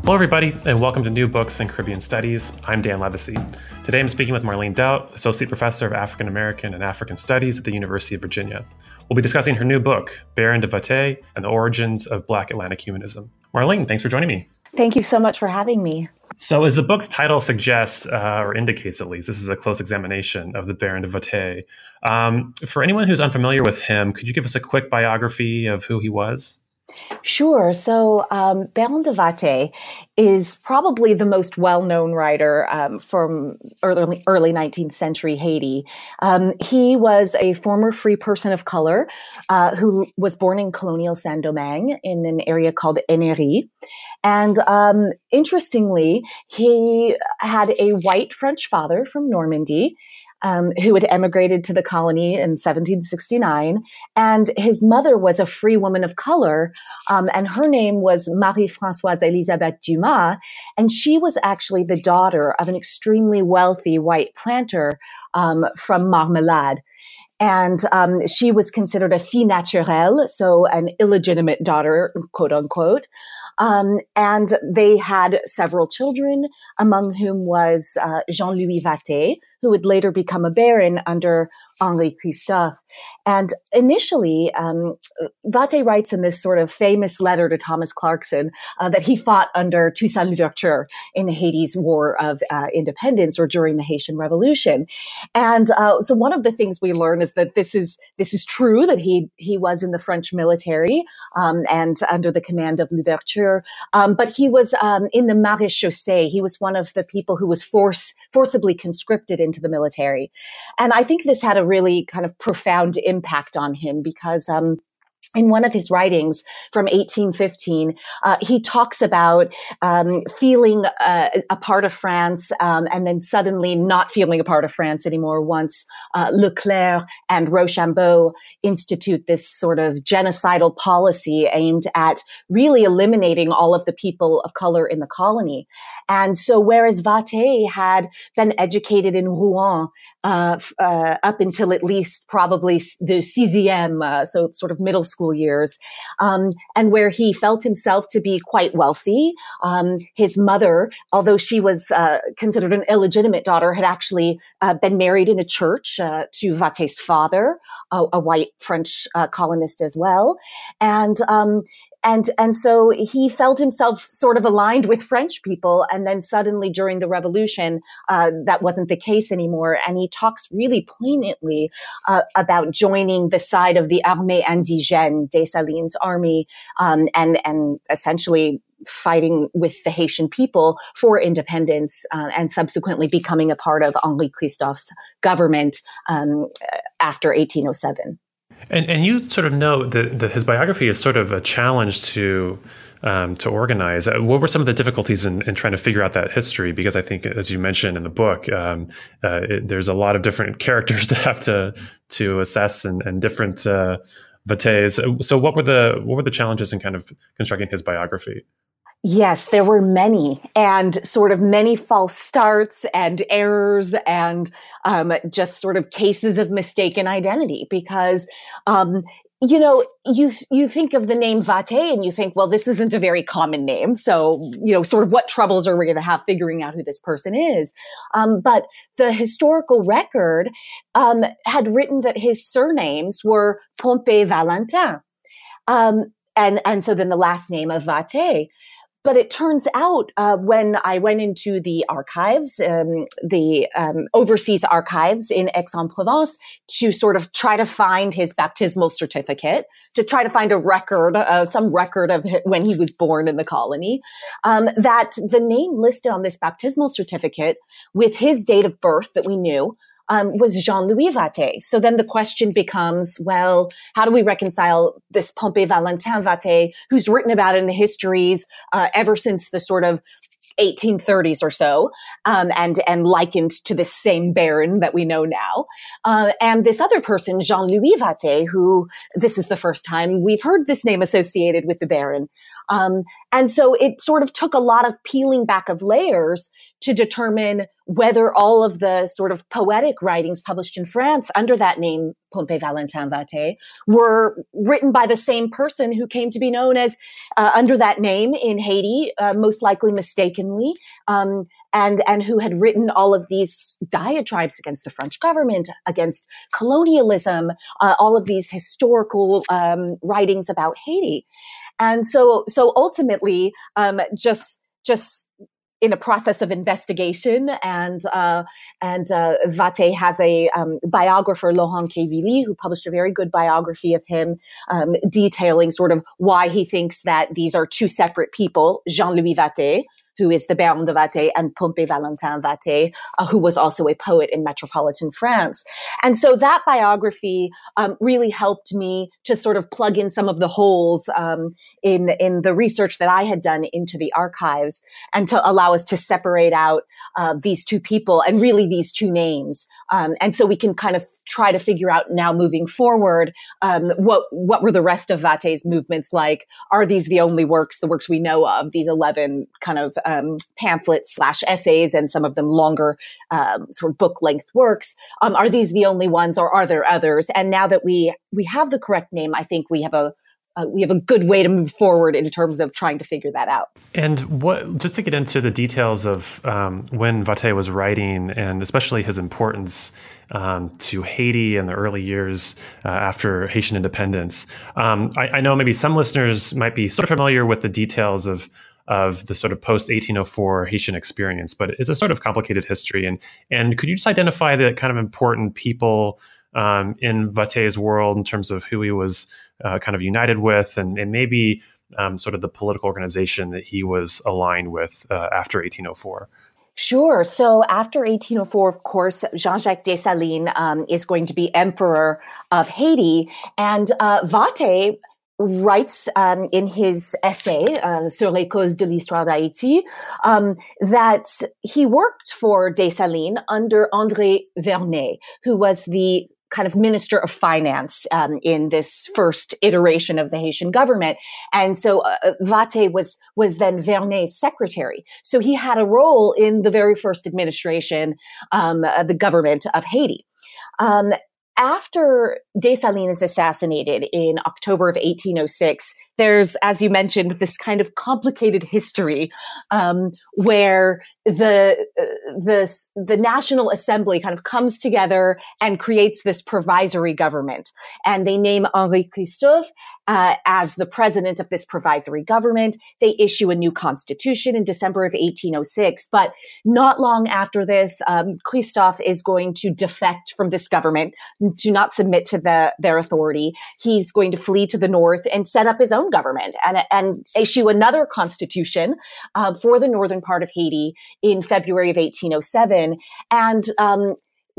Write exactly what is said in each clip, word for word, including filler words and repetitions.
Hello, everybody, and welcome to New Books in Caribbean Studies. I'm Dan Levesey. Today I'm speaking with Marlene Daut, Associate Professor of African American and African Studies at the University of Virginia. We'll be discussing her new book, Baron de Vauté and the Origins of Black Atlantic Humanism. Marlene, thanks for joining me. Thank you so much for having me. So as the book's title suggests, uh, or indicates at least, this is a close examination of the Baron de Vauté. Um, for anyone who's unfamiliar with him, could you give us a quick biography of who he was? Sure. So um, Baron de Vauté is probably the most well-known writer um, from early, early nineteenth century Haiti. Um, he was a former free person of color uh, who was born in colonial Saint-Domingue in an area called Ennery. And um, interestingly, he had a white French father from Normandy, Um, who had emigrated to the colony in seventeen sixty-nine. And his mother was a free woman of color, um, and her name was Marie-Françoise Elisabeth Dumas. And she was actually the daughter of an extremely wealthy white planter um, from Marmelade. And um, she was considered a fille naturelle, so an illegitimate daughter, quote unquote. Um, and they had several children, among whom was uh, Jean-Louis Vauté, who would later become a baron under Henri Christophe. And initially, um, Vauté writes in this sort of famous letter to Thomas Clarkson uh, that he fought under Toussaint Louverture in Haiti's War of uh, Independence or during the Haitian Revolution. And uh, so one of the things we learn is that this is this is true, that he he was in the French military um, and under the command of Louverture. Um, but he was um, in the Maréchaussée. He was one of the people who was force forcibly conscripted into the military. And I think this had a really kind of profound impact on him because um, in one of his writings from eighteen fifteen, uh, he talks about um, feeling uh, a part of France um, and then suddenly not feeling a part of France anymore once uh, Leclerc and Rochambeau institute this sort of genocidal policy aimed at really eliminating all of the people of color in the colony. And so whereas Vauté had been educated in Rouen uh, uh, up until at least probably the sixième, uh, so sort of middle school years, um, and where he felt himself to be quite wealthy. Um, his mother, although she was uh, considered an illegitimate daughter, had actually uh, been married in a church uh, to Vauté's father, a, a white French uh, colonist as well. And um, And, and so he felt himself sort of aligned with French people. And then suddenly during the revolution, uh, that wasn't the case anymore. And he talks really poignantly uh, about joining the side of the Armée Indigène, Dessalines' army, um, and, and essentially fighting with the Haitian people for independence, uh, and subsequently becoming a part of Henri Christophe's government um, after eighteen oh seven. And and you sort of know that, that his biography is sort of a challenge to um, to organize. What were some of the difficulties in, in trying to figure out that history? Because I think, as you mentioned in the book, um, uh, it, there's a lot of different characters to have to to assess and, and different uh, Vautés. So what were the what were the challenges in kind of constructing his biography? Yes, there were many, and sort of many false starts and errors and um, just sort of cases of mistaken identity because, um, you know, you you think of the name Vauté and you think, well, this isn't a very common name. So, you know, sort of what troubles are we going to have figuring out who this person is? Um, but the historical record um, had written that his surnames were Pompée Valentin. Um, and, and so then the last name of Vauté. But it turns out uh, when I went into the archives, um, the um, overseas archives in Aix-en-Provence, to sort of try to find his baptismal certificate, to try to find a record, uh, some record of when he was born in the colony, um, that the name listed on this baptismal certificate with his date of birth that we knew Um, was Jean-Louis Vauté. So then the question becomes, well, how do we reconcile this Pompée Valentin Vauté, who's written about in the histories uh, ever since the sort of eighteen thirties or so, um, and and likened to the same baron that we know now, uh, and this other person, Jean-Louis Vauté, who this is the first time we've heard this name associated with the baron. Um, and so it sort of took a lot of peeling back of layers to determine whether all of the sort of poetic writings published in France under that name, Pompée Valentin Vathey, were written by the same person who came to be known as, uh, under that name in Haiti, uh, most likely mistakenly, um, and, and who had written all of these diatribes against the French government, against colonialism, uh, all of these historical um, writings about Haiti. And so, so ultimately, um, just, just, in a process of investigation, and uh, and uh, Vathey has a um, biographer, Laurent Quevilly, who published a very good biography of him, um, detailing sort of why he thinks that these are two separate people, Jean-Louis Vathey, who is the Baron de Vathey, and Pompée Valentin Vathey, uh, who was also a poet in metropolitan France. And so that biography um, really helped me to sort of plug in some of the holes um, in in the research that I had done into the archives, and to allow us to separate out uh, these two people and really these two names. Um, and so we can kind of try to figure out now moving forward um, what what were the rest of Vathey's movements like? Are these the only works, the works we know of, these eleven kind of Um, pamphlets slash essays, and some of them longer um, sort of book length works. Um, are these the only ones, or are there others? And now that we we have the correct name, I think we have a uh, we have a good way to move forward in terms of trying to figure that out. And what, just to get into the details of um, when Vathey was writing, and especially his importance um, to Haiti in the early years uh, after Haitian independence. Um, I, I know maybe some listeners might be sort of familiar with the details of of the sort of post eighteen oh four Haitian experience, but it's a sort of complicated history. And and could you just identify the kind of important people um, in Vathey's world in terms of who he was uh, kind of united with, and, and maybe um, sort of the political organization that he was aligned with uh, after eighteen oh four? Sure. So after eighteen oh four, of course, Jean-Jacques Dessalines um, is going to be emperor of Haiti, and uh, Vathey writes um, in his essay uh, Sur les causes de l'histoire d'Haïti um, that he worked for Dessalines under André Vernet, who was the kind of minister of finance um, in this first iteration of the Haitian government. And so uh, Vathey was was then Vernet's secretary. So he had a role in the very first administration um, of the government of Haiti. Um, After Dessalines is assassinated in October of eighteen oh six, there's, as you mentioned, this kind of complicated history um, where the uh, the the National Assembly kind of comes together and creates this provisory government, and they name Henri Christophe uh, as the president of this provisory government. They issue a new constitution in December of eighteen oh six, but not long after this, um, Christophe is going to defect from this government, to not submit to the, their authority. He's going to flee to the north and set up his own government, and, and issue another constitution uh, for the northern part of Haiti in February of eighteen oh seven. And um,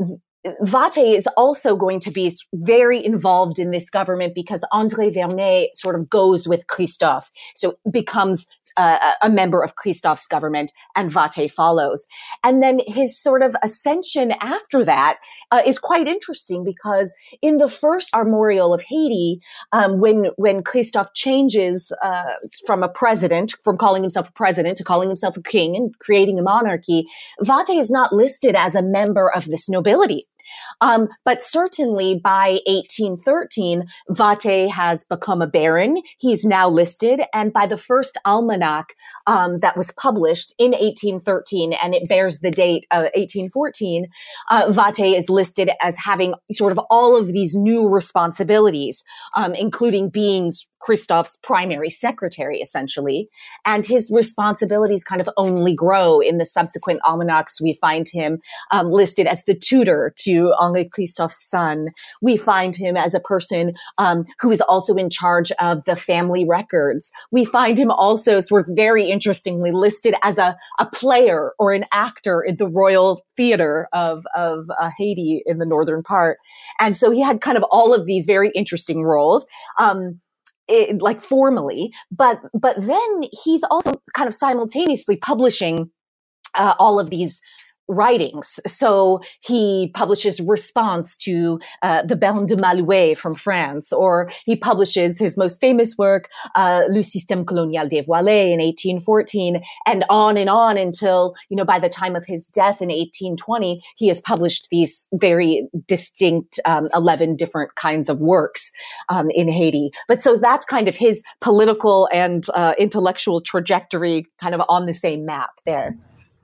Vathey is also going to be very involved in this government because André Vernet sort of goes with Christophe, so becomes uh, a member of Christophe's government, and Vathey follows. And then his sort of ascension after that uh, is quite interesting, because in the first armorial of Haiti, um, when when Christophe changes uh, from a president, from calling himself a president to calling himself a king and creating a monarchy, Vathey is not listed as a member of this nobility. Um, but certainly by eighteen thirteen, Vathey has become a baron. He's now listed. And by the first almanac um, that was published in eighteen thirteen, and it bears the date of eighteen fourteen, uh, Vathey is listed as having sort of all of these new responsibilities, um, including being Christophe's primary secretary, essentially. And his responsibilities kind of only grow. In the subsequent almanacs, we find him um, listed as the tutor to Henri Christophe's son. We find him as a person um, who is also in charge of the family records. We find him also sort of very interestingly listed as a, a player or an actor in the Royal Theater of, of uh, Haiti in the northern part. And so he had kind of all of these very interesting roles. Um, It, like formally, but but then he's also kind of simultaneously publishing uh, all of these writings. So he publishes response to uh, the Baron de Malouet from France, or he publishes his most famous work, uh, Le Système colonial dévoilé in eighteen fourteen, and on and on until, you know, by the time of his death in eighteen twenty, he has published these very distinct um, eleven different kinds of works um, in Haiti. But so that's kind of his political and uh, intellectual trajectory kind of on the same map there.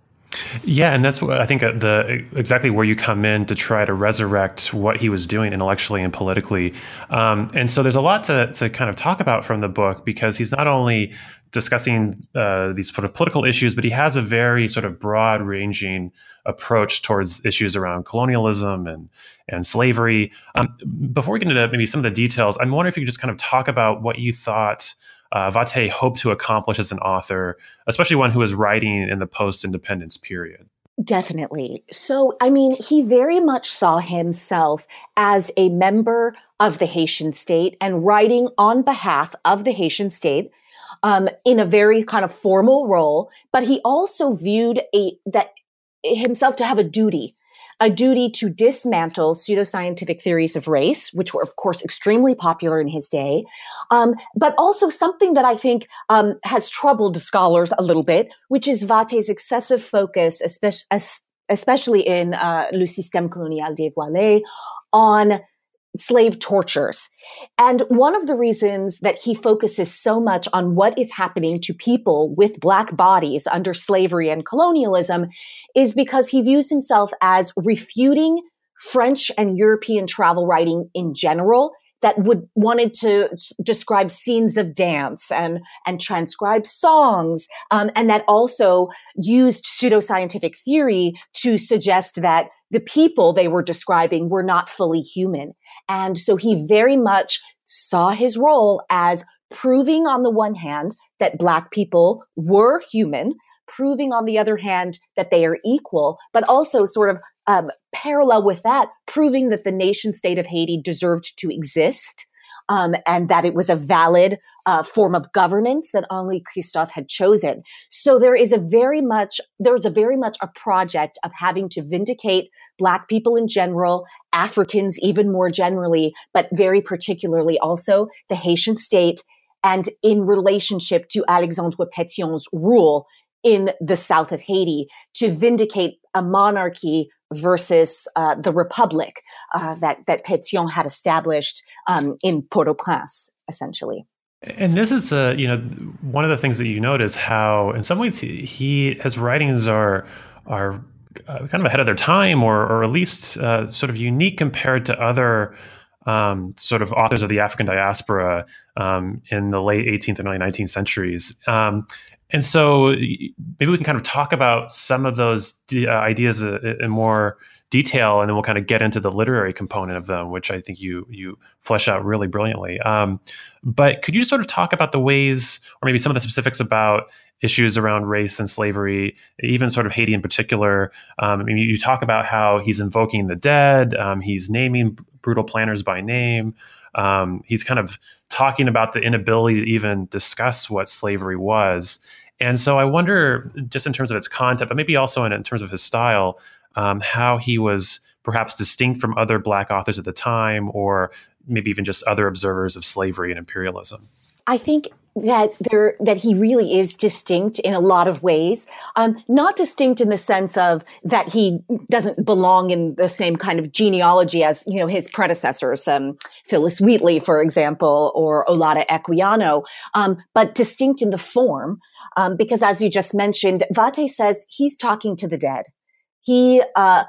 Yeah, and that's what I think the exactly where you come in to try to resurrect what he was doing intellectually and politically. Um, and so there's a lot to to kind of talk about from the book, because he's not only discussing uh, these sort of political issues, but he has a very sort of broad-ranging approach towards issues around colonialism and and slavery. Um, before we get into maybe some of the details, I'm wondering if you could just kind of talk about what you thought Uh, Vatté hoped to accomplish as an author, especially one who was writing in the post-independence period. Definitely. So, I mean, he very much saw himself as a member of the Haitian state and writing on behalf of the Haitian state um, in a very kind of formal role. But he also viewed a that himself to have a duty. A duty to dismantle pseudoscientific theories of race, which were, of course, extremely popular in his day, um, but also something that I think um, has troubled scholars a little bit, which is Vatté's excessive focus, especially, especially in uh, Le Système colonial dévoilé, on slave tortures. And one of the reasons that he focuses so much on what is happening to people with Black bodies under slavery and colonialism is because he views himself as refuting French and European travel writing in general that would wanted to describe scenes of dance and, and transcribe songs, um, and that also used pseudoscientific theory to suggest that the people they were describing were not fully human. And so he very much saw his role as proving on the one hand that Black people were human, proving on the other hand that they are equal, but also sort of um, parallel with that, proving that the nation state of Haiti deserved to exist, um, and that it was a valid uh, form of governance that Henri Christophe had chosen. So there is a very much, there's a very much a project of having to vindicate Black people in general, Africans even more generally, but very particularly also the Haitian state, and in relationship to Alexandre Pétion's rule in the south of Haiti, to vindicate a monarchy versus uh, the republic uh, that that Pétion had established um, in Port-au-Prince, essentially. And this is, uh, you know, one of the things that you notice how, in some ways, he, he his writings are are uh, kind of ahead of their time, or or at least uh, sort of unique compared to other um, sort of authors of the African diaspora um, in the late eighteenth and early nineteenth centuries. Um, And so maybe we can kind of talk about some of those d- uh, ideas in more detail, and then we'll kind of get into the literary component of them, which I think you you flesh out really brilliantly. Um, but could you sort of talk about the ways, or maybe some of the specifics about issues around race and slavery, even sort of Haiti in particular? Um, I mean, you talk about how he's invoking the dead, um, he's naming brutal planters by name. Um, he's kind of talking about the inability to even discuss what slavery was. And so I wonder, just in terms of its content, but maybe also in, in terms of his style, um, how he was perhaps distinct from other Black authors at the time, or maybe even just other observers of slavery and imperialism. I think that there that he really is distinct in a lot of ways. Um, not distinct in the sense of that he doesn't belong in the same kind of genealogy as, you know, his predecessors, um, Phyllis Wheatley, for example, or Olaudah Equiano, um, but distinct in the form, um, because as you just mentioned, Vatté says he's talking to the dead. He uh,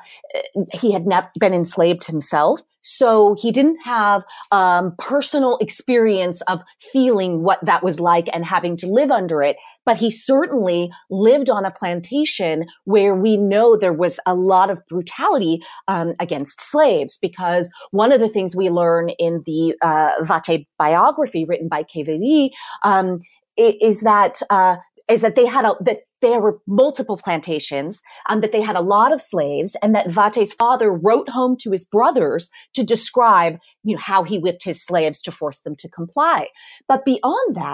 he had not been enslaved himself, so he didn't have um, personal experience of feeling what that was like and having to live under it. But he certainly lived on a plantation where we know there was a lot of brutality um, against slaves, because one of the things we learn in the uh, Vatté biography written by Quevery um, is that uh, is that they had a that. There were multiple plantations, um, that they had a lot of slaves, and that Vatté's father wrote home to his brothers to describe, you know, how he whipped his slaves to force them to comply. But beyond that,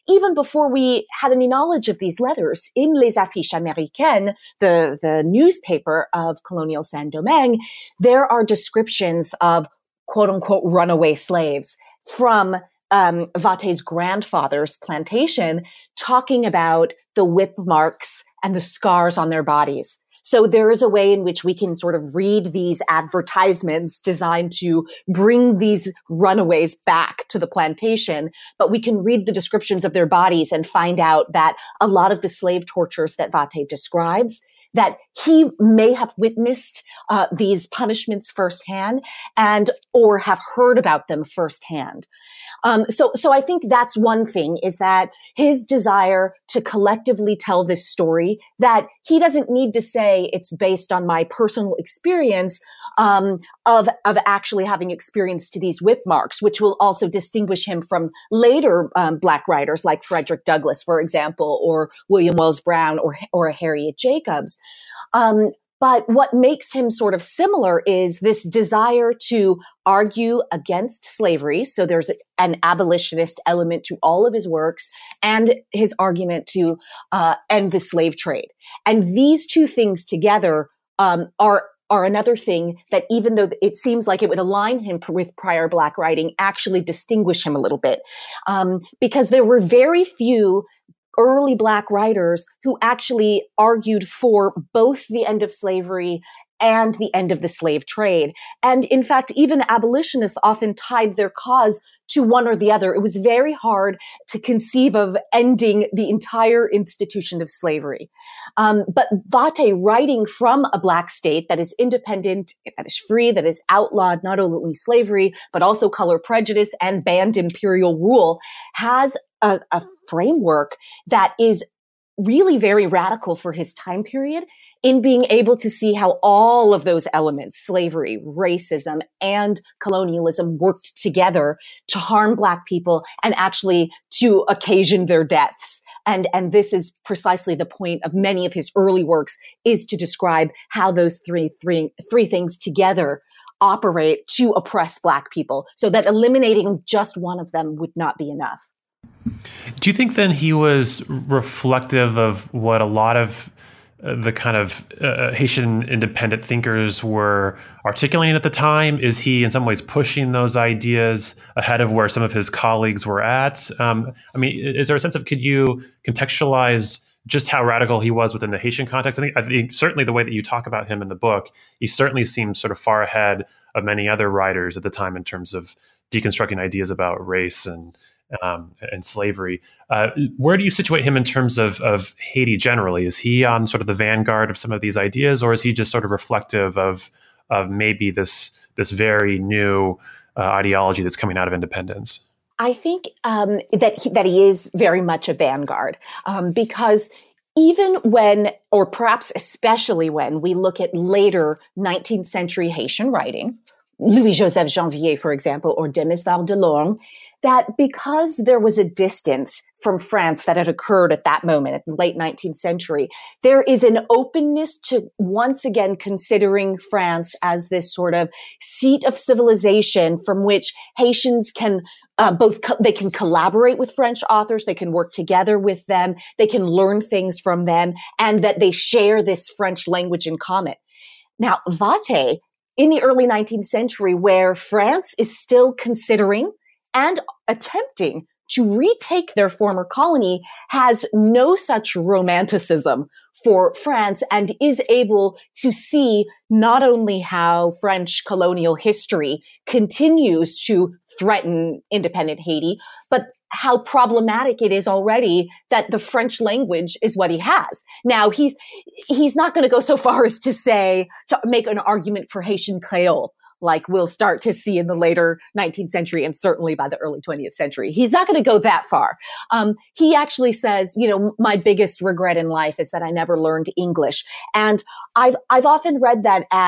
even before we had any knowledge of these letters, in Les Affiches Américaines, the, the newspaper of colonial Saint-Domingue, there are descriptions of quote unquote runaway slaves from um, Vathey's grandfather's plantation, talking about the whip marks and the scars on their bodies. So there is a way in which we can sort of read these advertisements designed to bring these runaways back to the plantation, but we can read the descriptions of their bodies and find out that a lot of the slave tortures that Vathey describes, that he may have witnessed uh, these punishments firsthand and or have heard about them firsthand. Um, so, so I think that's one thing, is that his desire to collectively tell this story, that he doesn't need to say it's based on my personal experience, um, of, of actually having experienced these whip marks, which will also distinguish him from later, um, Black writers like Frederick Douglass, for example, or William Wells Brown, or, or Harriet Jacobs. Um, But what makes him sort of similar is this desire to argue against slavery. So there's an abolitionist element to all of his works, and his argument to uh, end the slave trade. And these two things together um, are are another thing that, even though it seems like it would align him with prior Black writing, actually distinguish him a little bit. Um, because there were very few early Black writers who actually argued for both the end of slavery and the end of the slave trade. And in fact, even abolitionists often tied their cause to one or the other. It was very hard to conceive of ending the entire institution of slavery. Um, but Vathey, writing from a Black state that is independent, that is free, that is outlawed not only slavery, but also color prejudice and banned imperial rule, has a, a framework that is really very radical for his time period, in being able to see how all of those elements, slavery, racism, and colonialism, worked together to harm Black people and actually to occasion their deaths. And, and this is precisely the point of many of his early works, is to describe how those three, three, three things together operate to oppress Black people, so that eliminating just one of them would not be enough. Do you think then he was reflective of what a lot of uh, the kind of uh, Haitian independent thinkers were articulating at the time? Is he in some ways pushing those ideas ahead of where some of his colleagues were at? Um, I mean, is there a sense of, could you contextualize just how radical he was within the Haitian context? I think, I think certainly the way that you talk about him in the book, he certainly seems sort of far ahead of many other writers at the time in terms of deconstructing ideas about race and Um, and slavery. Uh, where do you situate him in terms of, of Haiti generally? Is he on sort of the vanguard of some of these ideas, or is he just sort of reflective of of maybe this this very new uh, ideology that's coming out of independence? I think um, that he, that he is very much a vanguard, um, because even when, or perhaps especially when, we look at later nineteenth century Haitian writing, Louis-Joseph Janvier, for example, or Demisard de Lorme, that because there was a distance from France that had occurred at that moment, at the late nineteenth century, there is an openness to once again considering France as this sort of seat of civilization from which Haitians can uh, both, co- they can collaborate with French authors, they can work together with them, they can learn things from them, and that they share this French language in common. Now, Vathey, in the early nineteenth century, where France is still considering and attempting to retake their former colony, has no such romanticism for France, and is able to see not only how French colonial history continues to threaten independent Haiti, but how problematic it is already that the French language is what he has. Now, he's he's not going to go so far as to say, to make an argument for Haitian Creole, like we'll start to see in the later nineteenth century and certainly by the early twentieth century. He's not going to go that far. Um, he actually says, you know, my biggest regret in life is that I never learned English. And I've, I've often read that as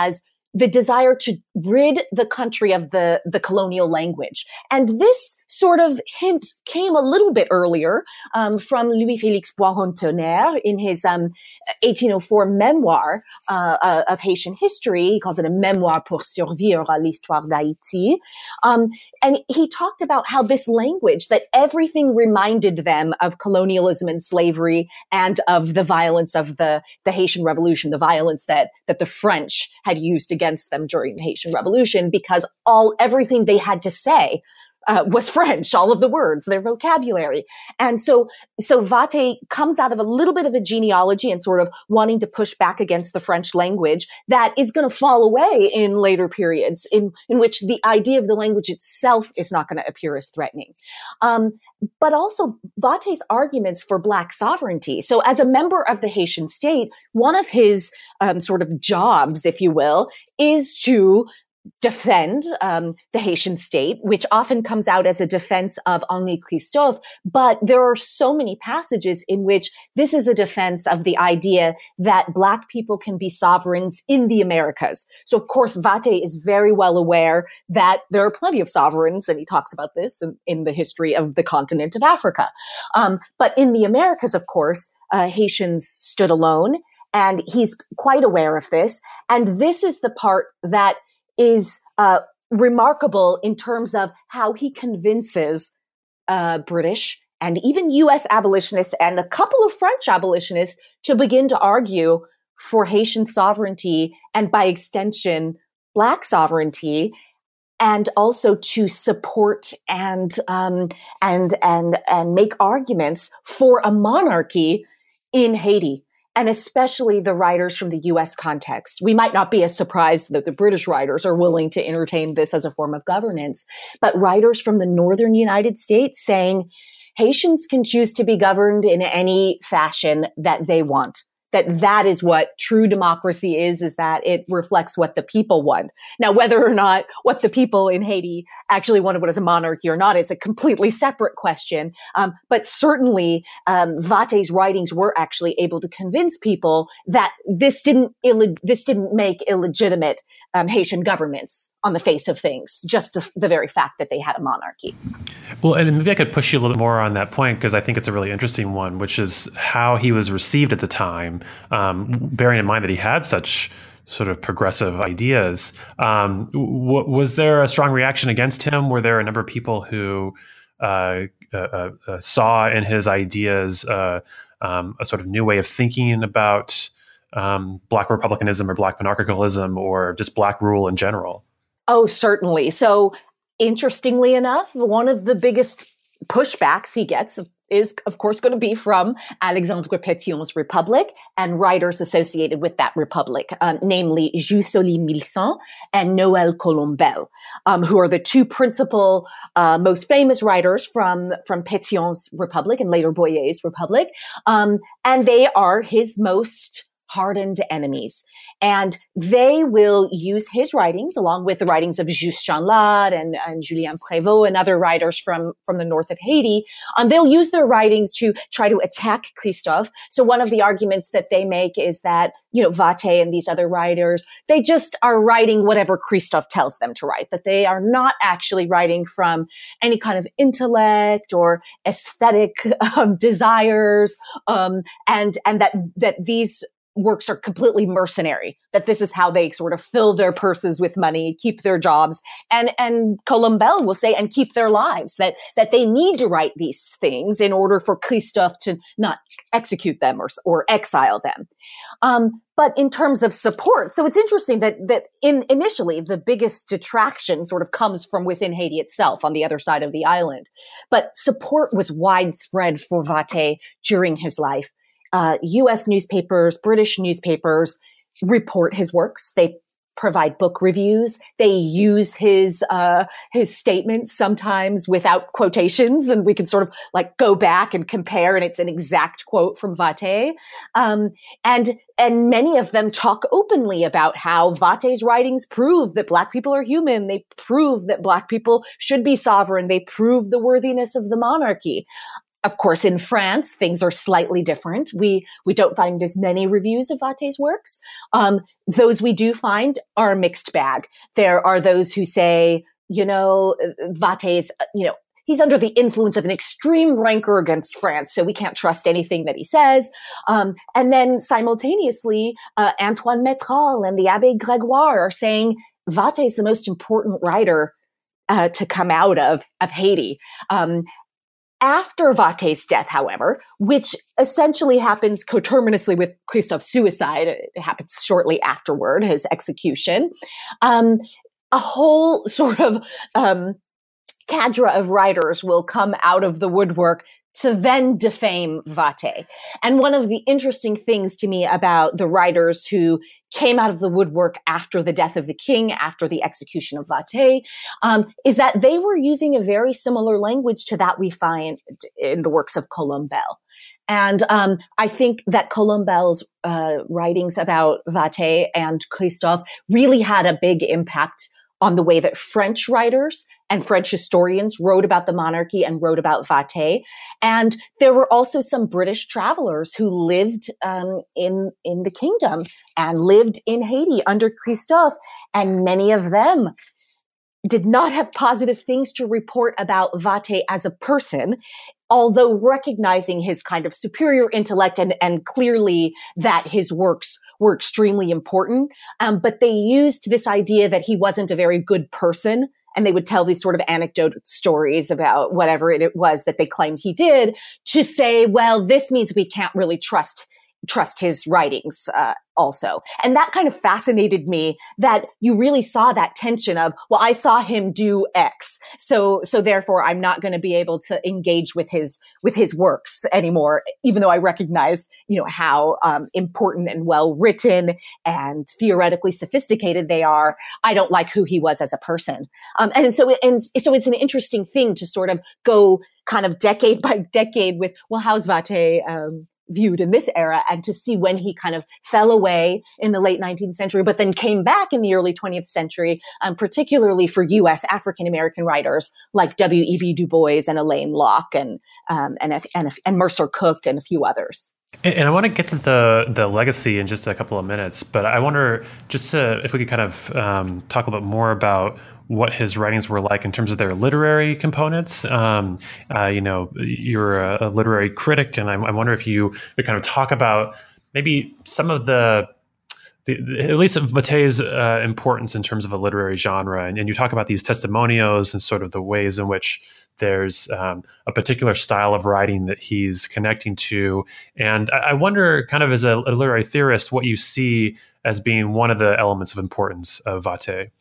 the desire to rid the country of the, the colonial language. And this sort of hint came a little bit earlier um, from Louis-Félix Boisron-Tonnerre in his um, eighteen oh four memoir uh, uh, of Haitian history. He calls it a Mémoire pour survivre à l'histoire d'Haïti. Um, and he talked about how this language, that everything reminded them of colonialism and slavery and of the violence of the, the Haitian Revolution, the violence that, that the French had used against them during the Haitian Revolution, because all, everything they had to say Uh, was French, all of the words, their vocabulary. And so, so Vathey comes out of a little bit of a genealogy and sort of wanting to push back against the French language that is going to fall away in later periods in, in which the idea of the language itself is not going to appear as threatening. Um, but also Vathey's arguments for Black sovereignty. So as a member of the Haitian state, one of his um, sort of jobs, if you will, is to defend um, the Haitian state, which often comes out as a defense of Henri Christophe. But there are so many passages in which this is a defense of the idea that Black people can be sovereigns in the Americas. So, of course, Vathey is very well aware that there are plenty of sovereigns, and he talks about this in, in the history of the continent of Africa. Um, but in the Americas, of course, uh, Haitians stood alone, and he's quite aware of this. And this is the part that is uh, remarkable in terms of how he convinces uh, British and even U S abolitionists and a couple of French abolitionists to begin to argue for Haitian sovereignty and, by extension, Black sovereignty, and also to support and um, and and and make arguments for a monarchy in Haiti. And especially the writers from the U S context. We might not be as surprised that the British writers are willing to entertain this as a form of governance, but writers from the northern United States saying Haitians can choose to be governed in any fashion that they want. That that is what true democracy is, is that it reflects what the people want. Now, whether or not what the people in Haiti actually wanted what is a monarchy or not is a completely separate question. Um, but certainly, um, Vathey's writings were actually able to convince people that this didn't, Ill- this didn't make illegitimate um, Haitian governments on the face of things, just the, the very fact that they had a monarchy. Well, and maybe I could push you a little bit more on that point, because I think it's a really interesting one, which is how he was received at the time, um, bearing in mind that he had such sort of progressive ideas. Um, w- was there a strong reaction against him? Were there a number of people who uh, uh, uh, saw in his ideas uh, um, a sort of new way of thinking about um, Black republicanism or Black monarchicalism or just Black rule in general? Oh, certainly. So interestingly enough, one of the biggest pushbacks he gets is, of course, going to be from Alexandre Pétion's Republic and writers associated with that Republic, um, namely Jules-Solly Milcent and Noël Colombel, um, who are the two principal, uh, most famous writers from, from Pétion's Republic and later Boyer's Republic. Um, and they are his most hardened enemies. And they will use his writings along with the writings of Just Chanlade and, and Julien Prévost and other writers from, from the north of Haiti. Um, they'll use their writings to try to attack Christophe. So one of the arguments that they make is that, you know, Vathey and these other writers, they just are writing whatever Christophe tells them to write, that they are not actually writing from any kind of intellect or aesthetic um, desires, um, and, and that, that these works are completely mercenary, that this is how they sort of fill their purses with money, keep their jobs, and, and Colombel will say, and keep their lives, that, that they need to write these things in order for Christophe to not execute them or, or exile them. Um, but in terms of support, so it's interesting that, that in initially the biggest detraction sort of comes from within Haiti itself on the other side of the island. But support was widespread for Vathey during his life. Uh, U S newspapers, British newspapers report his works. They provide book reviews. They use his, uh, his statements sometimes without quotations, and we can sort of like go back and compare, and it's an exact quote from Vathey. Um, and, and many of them talk openly about how Vathey's writings prove that Black people are human. They prove that Black people should be sovereign. They prove the worthiness of the monarchy. Of course, in France, things are slightly different. We we don't find as many reviews of Vathey's works. Um, those we do find are a mixed bag. There are those who say, you know, Vathey's, you know, he's under the influence of an extreme rancor against France, so we can't trust anything that he says. Um, and then simultaneously, uh, Antoine Métrall and the Abbé Grégoire are saying Vathey's the most important writer uh, to come out of, of Haiti. Um, After Vathey's death, however, which essentially happens coterminously with Christophe's suicide, it happens shortly afterward, his execution, um, a whole sort of um, cadre of writers will come out of the woodwork to then defame Vathey. And one of the interesting things to me about the writers who came out of the woodwork after the death of the king, after the execution of Vathey, um, is that they were using a very similar language to that we find in the works of Colombel. And um, I think that Colombel's uh, writings about Vathey and Christophe really had a big impact on the way that French writers and French historians wrote about the monarchy and wrote about Vathey. And there were also some British travelers who lived um, in, in the kingdom and lived in Haiti under Christophe. And many of them did not have positive things to report about Vathey as a person, although recognizing his kind of superior intellect and, and clearly that his works were extremely important. Um, but they used this idea that he wasn't a very good person. And they would tell these sort of anecdote stories about whatever it was that they claimed he did to say, well, this means we can't really trust trust his writings uh, also. And that kind of fascinated me, that you really saw that tension of, well, I saw him do X, so so therefore I'm not going to be able to engage with his with his works anymore, even though I recognize, you know, how um, important and well written and theoretically sophisticated they are. I don't like who he was as a person, um, and so it, and so it's an interesting thing to sort of go kind of decade by decade with, well, how's Vathey um, viewed in this era, and to see when he kind of fell away in the late nineteenth century, but then came back in the early twentieth century, um, particularly for U S African-American writers like W E B Du Bois and Elaine Locke and, um, and, and, and Mercer Cook and a few others. And I want to get to the the legacy in just a couple of minutes, but I wonder just to, if we could kind of um, talk a little bit more about what his writings were like in terms of their literary components. Um, uh, you know, you're a, a literary critic, and I, I wonder if you could kind of talk about maybe some of the, the, the at least Vathey's uh, importance in terms of a literary genre. And, and you talk about these testimonios and sort of the ways in which there's um, a particular style of writing that he's connecting to. And I, I wonder, kind of as a, a literary theorist, what you see as being one of the elements of importance of Vathey.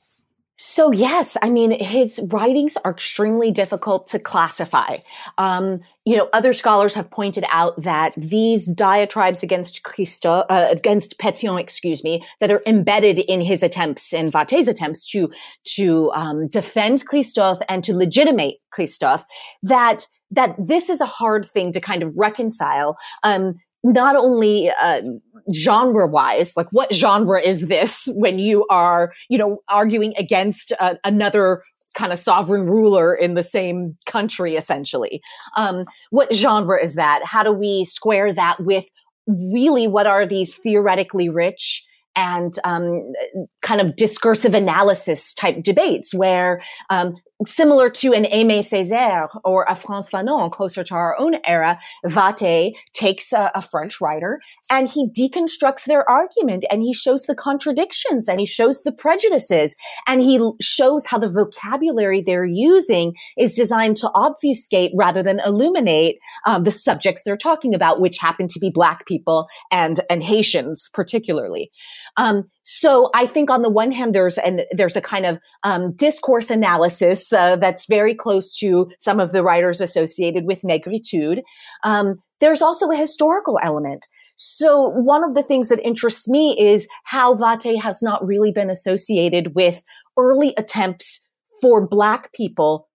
So yes, I mean, his writings are extremely difficult to classify. Um, you know, other scholars have pointed out that these diatribes against Christophe, uh, against Pétion, excuse me, that are embedded in his attempts, in Vathey's attempts to, to, um, defend Christophe and to legitimate Christophe, that, that this is a hard thing to kind of reconcile. Um, not only, uh, genre-wise, like what genre is this when you are, you know, arguing against uh, another kind of sovereign ruler in the same country, essentially. Um, what genre is that? How do we square that with really what are these theoretically rich and um, kind of discursive analysis type debates where, um, similar to an Aimé Césaire or a Frantz Fanon, closer to our own era, Vathey takes a, a French writer and he deconstructs their argument and he shows the contradictions and he shows the prejudices and he shows how the vocabulary they're using is designed to obfuscate rather than illuminate um, the subjects they're talking about, which happen to be Black people and, and Haitians particularly. Um, so I think on the one hand, there's an, there's a kind of um, discourse analysis uh, that's very close to some of the writers associated with negritude. Um, there's also a historical element. So one of the things that interests me is how Vathey has not really been associated with early attempts for Black people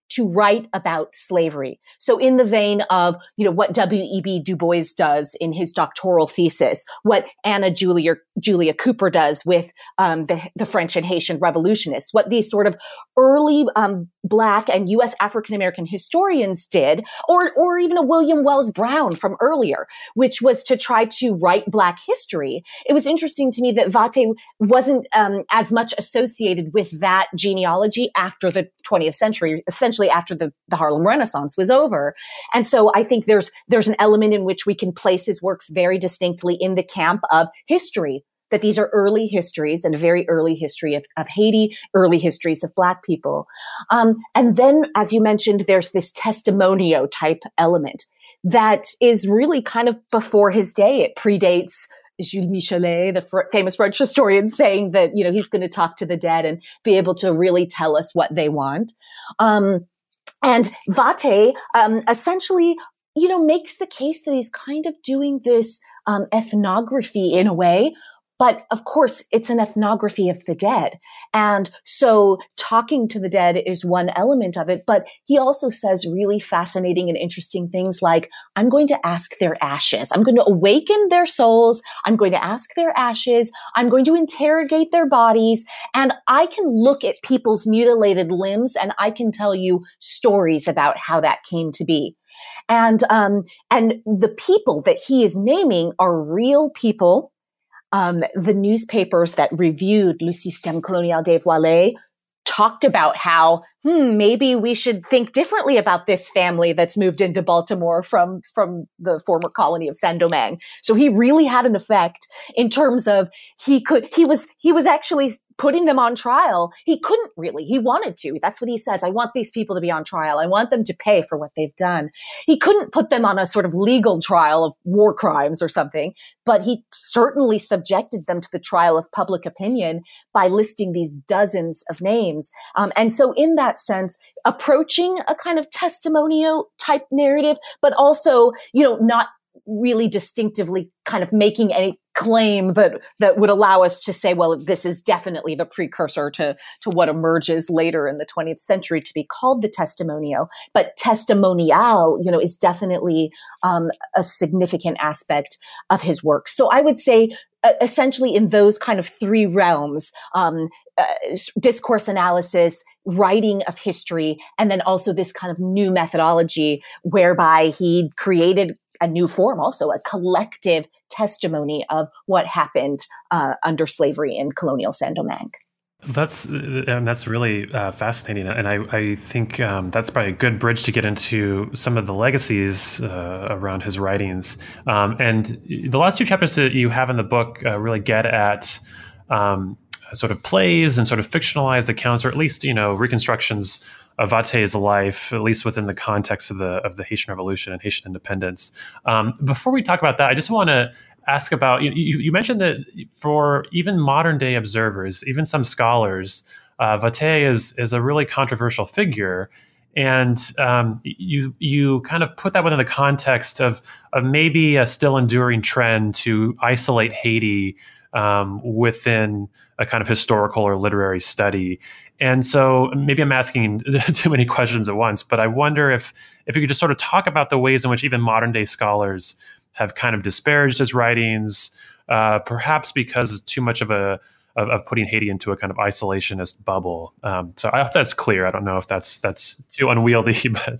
to write about slavery. So in the vein of, you know, what W E B Du Bois does in his doctoral thesis, what Anna Julia, Julia Cooper does with um, the, the French and Haitian revolutionists, what these sort of early um, Black and U S African-American historians did, or, or even a William Wells Brown from earlier, which was to try to write Black history. It was interesting to me that Vathey wasn't um, as much associated with that genealogy after the twentieth century, essentially after the, the Harlem Renaissance was over. And so I think there's there's an element in which we can place his works very distinctly in the camp of history, that these are early histories and a very early history of, of Haiti, early histories of Black people. Um, and then, as you mentioned, there's this testimonio type element that is really kind of before his day. It predates Jules Michelet, the fr- famous French historian, saying that, you know, he's going to talk to the dead and be able to really tell us what they want. Um, and Vathey, um, essentially, you know, makes the case that he's kind of doing this, um, ethnography in a way. But of course, it's an ethnography of the dead. And so talking to the dead is one element of it. But he also says really fascinating and interesting things like, I'm going to ask their ashes. I'm going to awaken their souls. I'm going to ask their ashes. I'm going to interrogate their bodies. And I can look at people's mutilated limbs and I can tell you stories about how that came to be. And, um, and the people that he is naming are real people. Um, the newspapers that reviewed Le Système Colonial Dévoilé talked about how, hmm, maybe we should think differently about this family that's moved into Baltimore from, from the former colony of Saint-Domingue. So he really had an effect in terms of he could, he was, he was actually putting them on trial. He couldn't really, he wanted to. That's what he says. I want these people to be on trial. I want them to pay for what they've done. He couldn't put them on a sort of legal trial of war crimes or something, but he certainly subjected them to the trial of public opinion by listing these dozens of names. Um, and so in that sense, approaching a kind of testimonio type narrative, but also, you know, not really distinctively kind of making any claim that that would allow us to say, well, this is definitely the precursor to to what emerges later in the twentieth century to be called the testimonio. But testimonial, you know, is definitely um, a significant aspect of his work. So I would say, uh, essentially, in those kind of three realms, um, uh, discourse analysis, writing of history, and then also this kind of new methodology whereby he created a new form, also a collective testimony of what happened uh, under slavery in colonial Saint-Domingue. That's and that's really uh, fascinating, and I, I think um, that's probably a good bridge to get into some of the legacies uh, around his writings. Um, and the last two chapters that you have in the book uh, really get at um, sort of plays and sort of fictionalized accounts, or at least, you know, reconstructions of Vathey's life, at least within the context of the of the Haitian Revolution and Haitian independence. Um, before we talk about that, I just want to ask about, you, you mentioned that for even modern day observers, even some scholars, uh, Vathey is is a really controversial figure. And um, you you kind of put that within the context of, of maybe a still enduring trend to isolate Haiti um, within a kind of historical or literary study. And so maybe I'm asking too many questions at once, but I wonder if if you could just sort of talk about the ways in which even modern day scholars have kind of disparaged his writings, uh, perhaps because too much of a of, of putting Haiti into a kind of isolationist bubble. Um, so I hope that's clear. I don't know if that's that's too unwieldy, but.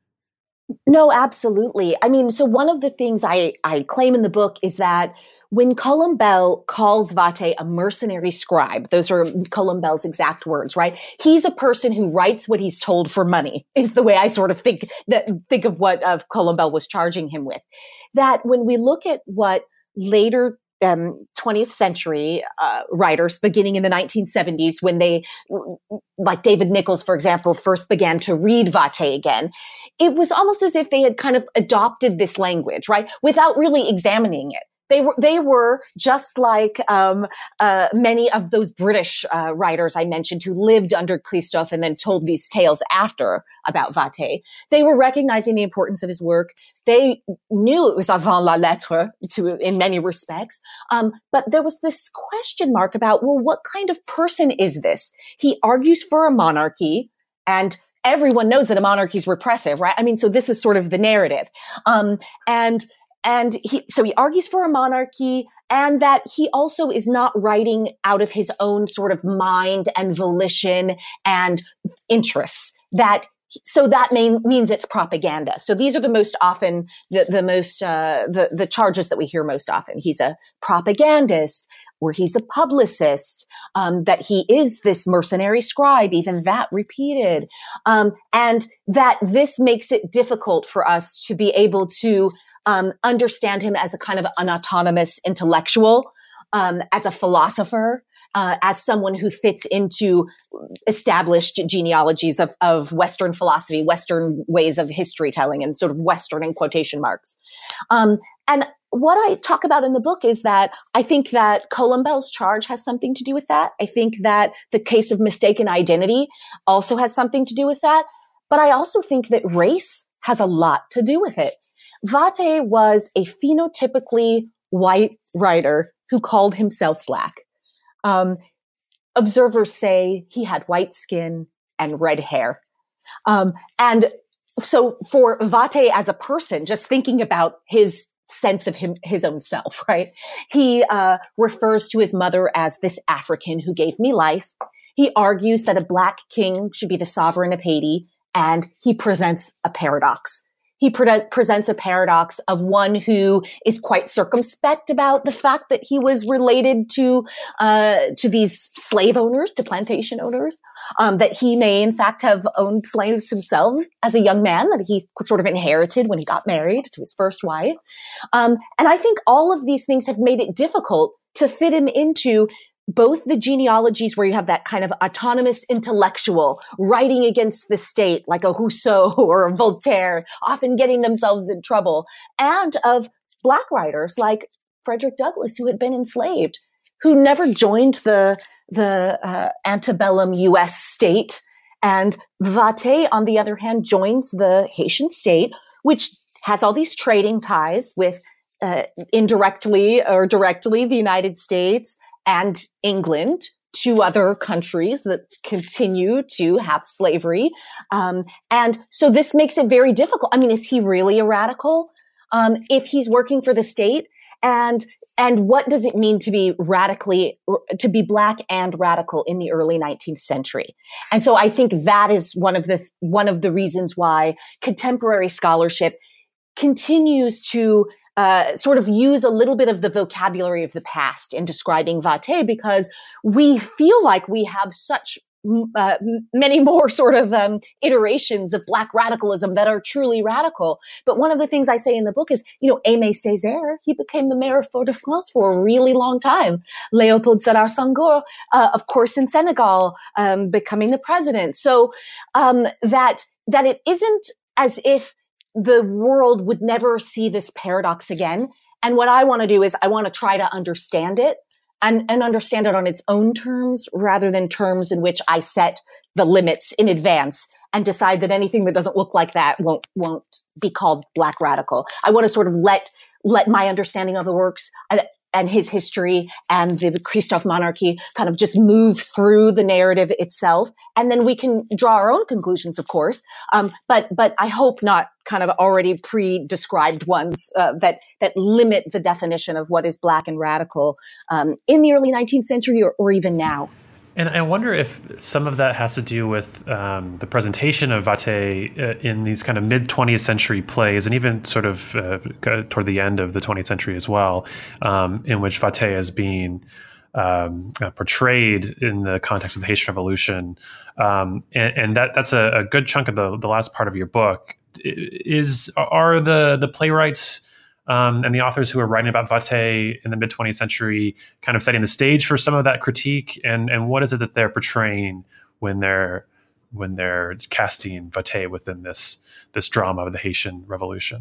No, absolutely. I mean, so one of the things I, I claim in the book is that when Colombel calls Vathey a mercenary scribe, those are Colombel's exact words, right? He's a person who writes what he's told for money, is the way I sort of think that think of what uh, Colombel was charging him with. That when we look at what later um, twentieth century uh, writers, beginning in the nineteen seventies, when they, like David Nichols, for example, first began to read Vathey again, it was almost as if they had kind of adopted this language, right, without really examining it. They were, they were just like um, uh, many of those British uh, writers I mentioned who lived under Christophe and then told these tales after about Vathey. They were recognizing the importance of his work. They knew it was avant la lettre to, in many respects. Um, but there was this question mark about, well, what kind of person is this? He argues for a monarchy, and everyone knows that a monarchy is repressive, right? I mean, so this is sort of the narrative. Um, and, and he, so he argues for a monarchy, and that he also is not writing out of his own sort of mind and volition and interests. That so that main, means it's propaganda. So these are the most often the the most uh, the the charges that we hear most often. He's a propagandist, or he's a publicist. Um, that he is this mercenary scribe, even that repeated, um, and that this makes it difficult for us to be able to Um, understand him as a kind of an autonomous intellectual, um, as a philosopher, uh, as someone who fits into established genealogies of, of Western philosophy, Western ways of history telling, and sort of Western in quotation marks. Um, and what I talk about in the book is that I think that Colombell's charge has something to do with that. I think that the case of mistaken identity also has something to do with that. But I also think that race has a lot to do with it. Vathey was a phenotypically white writer who called himself Black. Um, observers say he had white skin and red hair. Um, and so for Vathey as a person, just thinking about his sense of him, his own self, right? He uh, refers to his mother as this African who gave me life. He argues that a Black king should be the sovereign of Haiti, and he presents a paradox. He pre- presents a paradox of one who is quite circumspect about the fact that he was related to uh, to these slave owners, to plantation owners, um, that he may in fact have owned slaves himself as a young man, that he sort of inherited when he got married to his first wife. Um, and I think all of these things have made it difficult to fit him into both the genealogies where you have that kind of autonomous intellectual writing against the state, like a Rousseau or a Voltaire, often getting themselves in trouble, and of Black writers like Frederick Douglass, who had been enslaved, who never joined the, the uh, antebellum U S state. And Vathey, on the other hand, joins the Haitian state, which has all these trading ties with uh, indirectly or directly the United States and England, two other countries that continue to have slavery. Um, and so this makes it very difficult. I mean, is he really a radical? Um, if he's working for the state? And, and what does it mean to be radically, to be Black and radical in the early nineteenth century? And so I think that is one of the, one of the reasons why contemporary scholarship continues to Uh, sort of use a little bit of the vocabulary of the past in describing Vathey, because we feel like we have such uh, many more sort of um, iterations of Black radicalism that are truly radical. But one of the things I say in the book is, you know, Aimé Césaire, he became the mayor of Fort-de-France for a really long time. Léopold Sédar Senghor, uh, of course, in Senegal, um, becoming the president. So um, that that it isn't as if the world would never see this paradox again. And what I want to do is I want to try to understand it and, and understand it on its own terms, rather than terms in which I set the limits in advance and decide that anything that doesn't look like that won't, won't be called Black radical. I want to sort of let, let my understanding of the works and, and his history and the Christophe monarchy kind of just move through the narrative itself. And then we can draw our own conclusions, of course. Um, but, but I hope not kind of already pre-described ones uh, that, that limit the definition of what is Black and radical um, in the early nineteenth century or, or even now. And I wonder if some of that has to do with um, the presentation of Vathey uh, in these kind of mid-twentieth century plays, and even sort of uh, toward the end of the twentieth century as well, um, in which Vathey is being um, uh, portrayed in the context of the Haitian Revolution. Um, and, and that that's a, a good chunk of the, the last part of your book. Is are the the playwrights Um, and the authors who are writing about Vathey in the mid-twentieth century kind of setting the stage for some of that critique? And and what is it that they're portraying when they're when they're casting Vathey within this this drama of the Haitian Revolution?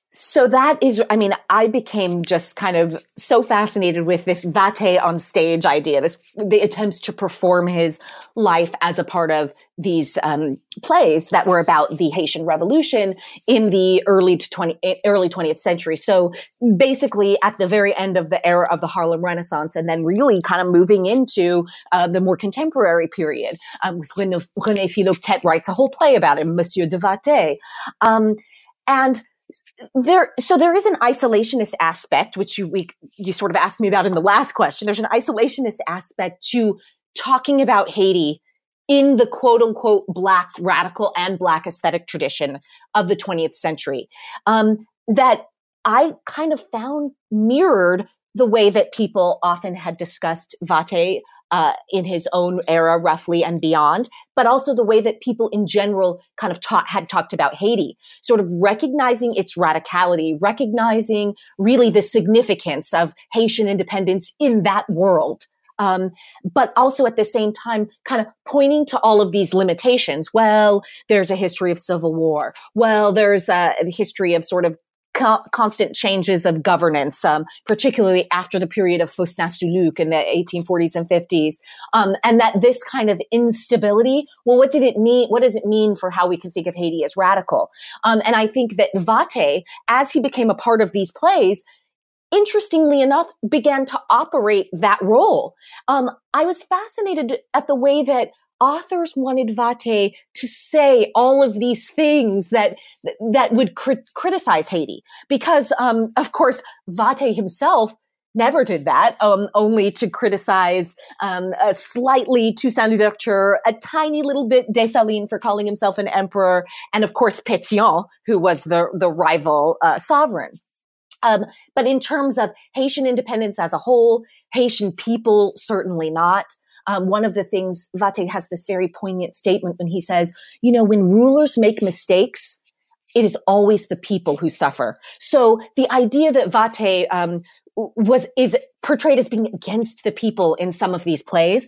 So that is, I mean, I became just kind of so fascinated with this Vathey on stage idea, this, the attempts to perform his life as a part of these um, plays that were about the Haitian Revolution in the early to twenty, early twentieth century. So basically at the very end of the era of the Harlem Renaissance, and then really kind of moving into uh, the more contemporary period. Um, when René Philoctet writes a whole play about him, Monsieur de Vathey. Um, and There, so there is an isolationist aspect, which you we, you sort of asked me about in the last question. There's an isolationist aspect to talking about Haiti in the quote unquote Black radical and Black aesthetic tradition of the twentieth century, um, that I kind of found mirrored the way that people often had discussed Vathey Uh, in his own era, roughly, and beyond, but also the way that people in general kind of taught, had talked about Haiti, sort of recognizing its radicality, recognizing really the significance of Haitian independence in that world. Um, but also at the same time, kind of pointing to all of these limitations. Well, there's a history of civil war. Well, there's a, a history of sort of co- constant changes of governance, um, particularly after the period of Faustin-Soulouque in the eighteen forties and fifties. Um, and that this kind of instability, well, what did it mean? What does it mean for how we can think of Haiti as radical? Um, and I think that Vathey, as he became a part of these plays, interestingly enough, began to operate that role. Um, I was fascinated at the way that authors wanted Vathey to say all of these things that that would crit- criticize Haiti, because, um, of course, Vathey himself never did that, um, only to criticize um, a slightly Toussaint Louverture, a tiny little bit Dessalines for calling himself an emperor, and of course Pétion, who was the the rival uh, sovereign. Um, but in terms of Haitian independence as a whole, Haitian people, certainly not. Um, one of the things, Vathey has this very poignant statement when he says, you know, when rulers make mistakes, it is always the people who suffer. So the idea that Vathey um, was is portrayed as being against the people in some of these plays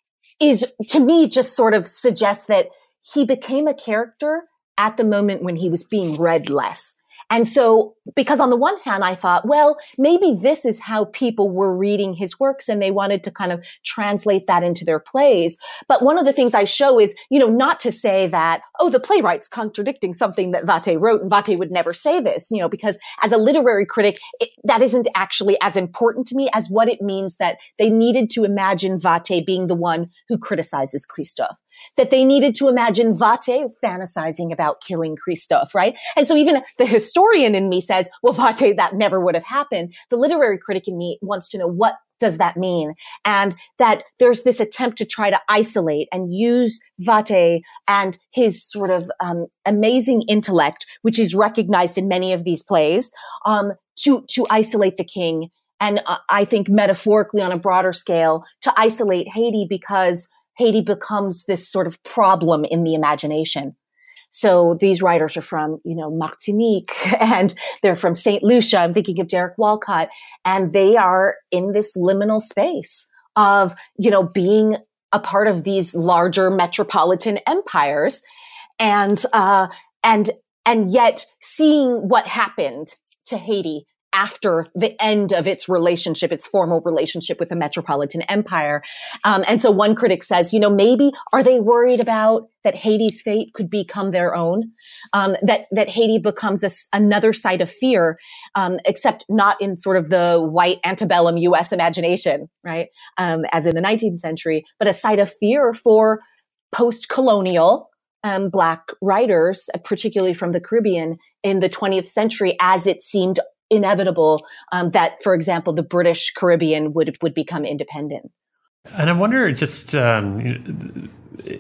is, to me, just sort of suggests that he became a character at the moment when he was being read less. And so, because on the one hand, I thought, well, maybe this is how people were reading his works and they wanted to kind of translate that into their plays. But one of the things I show is, you know, not to say that, oh, the playwright's contradicting something that Vathey wrote and Vathey would never say this, you know, because as a literary critic, it, that isn't actually as important to me as what it means that they needed to imagine Vathey being the one who criticizes Christophe. That they needed to imagine Vathey fantasizing about killing Christophe, right? And so even the historian in me says, well, Vathey, that never would have happened. The literary critic in me wants to know, what does that mean? And that there's this attempt to try to isolate and use Vathey and his sort of um, amazing intellect, which is recognized in many of these plays, um, to, to isolate the king. And uh, I think metaphorically on a broader scale, to isolate Haiti, because Haiti becomes this sort of problem in the imagination. So these writers are from, you know, Martinique, and they're from Saint Lucia. I'm thinking of Derek Walcott, and they are in this liminal space of, you know, being a part of these larger metropolitan empires, and uh, and and yet seeing what happened to Haiti after the end of its relationship, its formal relationship with the metropolitan empire. Um, and so one critic says, you know, maybe are they worried about that Haiti's fate could become their own? Um, that, that Haiti becomes a, another site of fear, um, except not in sort of the white antebellum U S imagination, right? Um, as in the nineteenth century, but a site of fear for post-colonial um, Black writers, particularly from the Caribbean in the twentieth century, as it seemed inevitable um, that, for example, the British Caribbean would would become independent. And I wonder, just um,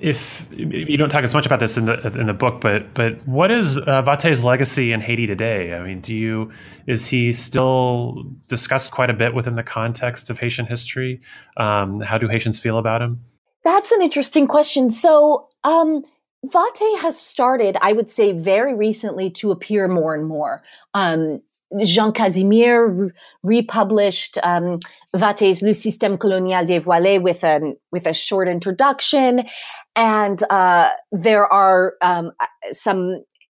if you don't talk as much about this in the in the book, but but what is uh, Vathey's legacy in Haiti today? I mean, do you is he still discussed quite a bit within the context of Haitian history? Um, how do Haitians feel about him? That's an interesting question. So um, Vathey has started, I would say, very recently to appear more and more. Um, Jean Casimir re- republished um, Vathey's Le Système colonial dévoilé with a with a short introduction, and uh, there are um, some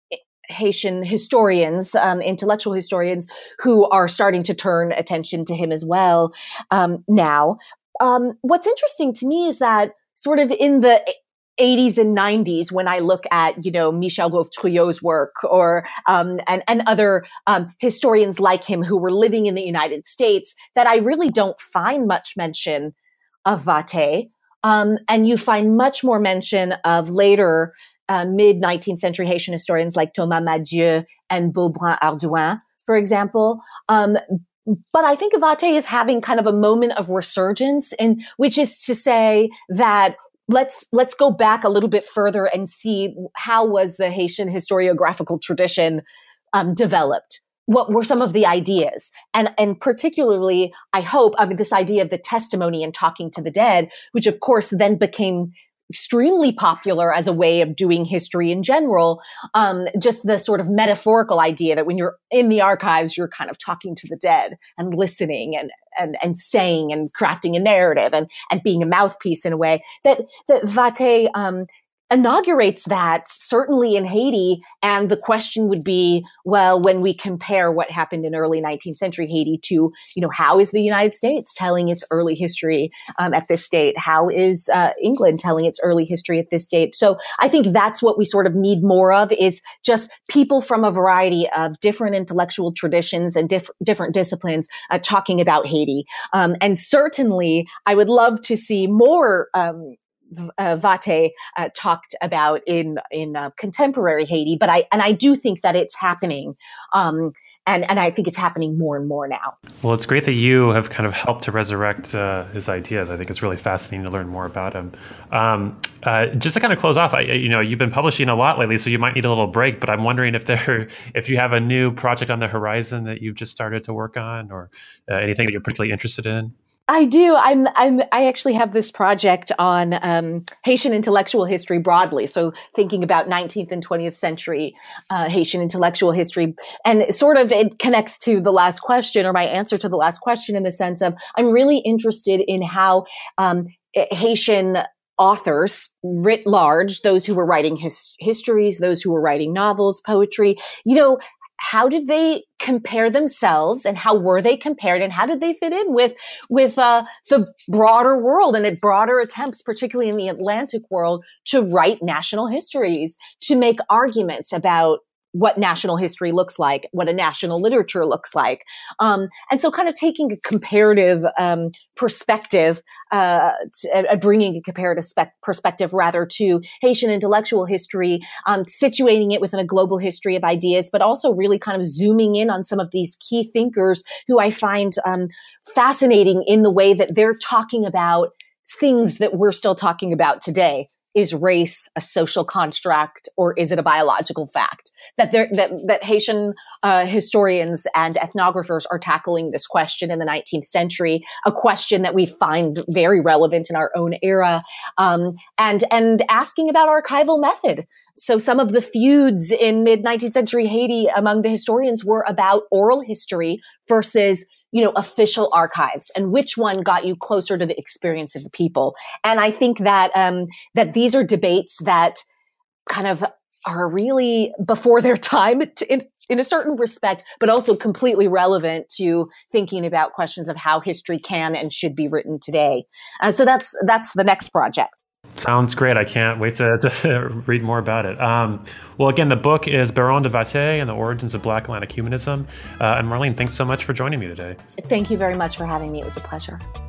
Haitian historians, um, intellectual historians, who are starting to turn attention to him as well um, now. Um, what's interesting to me is that sort of in the eighties and nineties, when I look at, you know, Michel Gros-Trouillot's work or, um, and, and other, um, historians like him who were living in the United States, that I really don't find much mention of Vathey. Um, and you find much more mention of later, uh, mid-nineteenth century Haitian historians like Thomas Madieu and Beaubrun-Ardouin, for example. Um, But I think Vathey is having kind of a moment of resurgence, in which is to say that let's let's go back a little bit further and see how was the Haitian historiographical tradition um, developed. What were some of the ideas? And and particularly, I hope, I mean, this idea of the testimony and talking to the dead, which of course then became extremely popular as a way of doing history in general. Um, just the sort of metaphorical idea that when you're in the archives, you're kind of talking to the dead and listening and and and saying and crafting a narrative and and being a mouthpiece in a way that that Vathey um, inaugurates that certainly in Haiti. And the question would be, well, when we compare what happened in early nineteenth century Haiti to, you know, how is the United States telling its early history um, at this date? How is uh, England telling its early history at this date? So I think that's what we sort of need more of, is just people from a variety of different intellectual traditions and diff- different disciplines uh, talking about Haiti. Um, and certainly I would love to see more um, Uh, Vathey uh, talked about in in uh, contemporary Haiti, but I and I do think that it's happening, um, and and I think it's happening more and more now. Well, it's great that you have kind of helped to resurrect uh, his ideas. I think it's really fascinating to learn more about him. Um, uh, just to kind of close off, I, you know, you've been publishing a lot lately, so you might need a little break. But I'm wondering if there, if you have a new project on the horizon that you've just started to work on, or uh, anything that you're particularly interested in. I do. I'm, I'm, I actually have this project on um, Haitian intellectual history broadly. So thinking about nineteenth and twentieth century uh, Haitian intellectual history. And sort of it connects to the last question, or my answer to the last question, in the sense of I'm really interested in how um, Haitian authors writ large, those who were writing his, histories, those who were writing novels, poetry, you know, how did they compare themselves, and how were they compared, and how did they fit in with with uh, the broader world and at broader attempts, particularly in the Atlantic world, to write national histories, to make arguments about what national history looks like, what a national literature looks like. Um, and so kind of taking a comparative um, perspective, uh, to, uh, bringing a comparative spec- perspective rather to Haitian intellectual history, um, situating it within a global history of ideas, but also really kind of zooming in on some of these key thinkers who I find um, fascinating in the way that they're talking about things that we're still talking about today. Is race a social construct, or is it a biological fact? That there, that, that Haitian uh, historians and ethnographers are tackling this question in the nineteenth century, a question that we find very relevant in our own era, um, and and asking about archival method. So some of the feuds in mid-nineteenth century Haiti among the historians were about oral history versus, you know, official archives, and which one got you closer to the experience of the people. And I think that, um, that these are debates that kind of are really before their time to, in, in a certain respect, but also completely relevant to thinking about questions of how history can and should be written today. Uh, so that's, that's the next project. Sounds great. I can't wait to, to read more about it. Um, well, again, the book is Baron de Vathey and the Origins of Black Atlantic Humanism. Uh, and Marlene, thanks so much for joining me today. Thank you very much for having me. It was a pleasure.